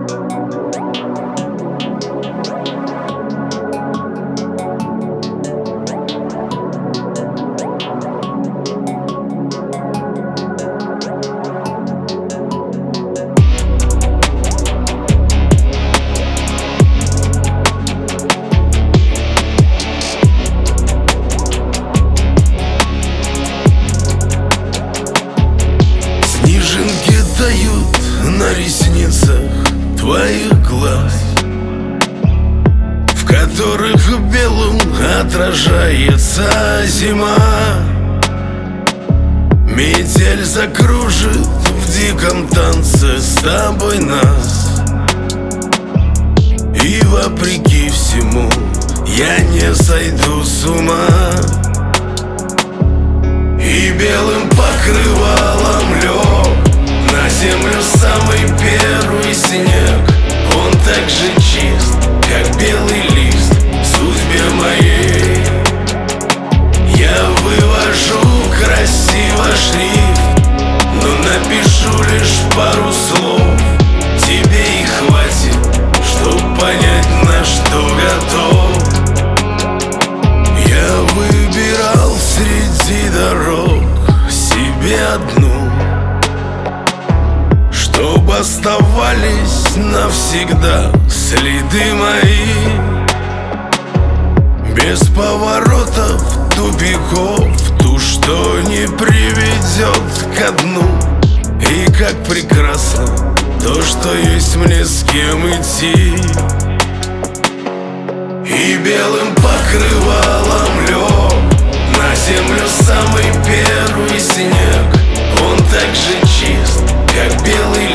Снежинки тают на ресницах твоих глаз, в которых белым отражается зима. Метель закружит в диком танце с тобой нас, и вопреки всему я не сойду с ума. И белым покрывалом лег на землю самый первый снег. Он так же чист, как белый лист в судьбе моей. Я вывожу красиво шрифт, но напишу лишь пару слов. Тебе и хватит, чтоб понять, на что готов. Я выбирал среди дорог себе одну, чтоб оставались навсегда следы мои. Без поворотов, тупиков, ту, что не приведет ко дну. И как прекрасно то, что есть мне с кем идти. И белым покрывалом лег на землю самый первый снег. Он так же чист, как белый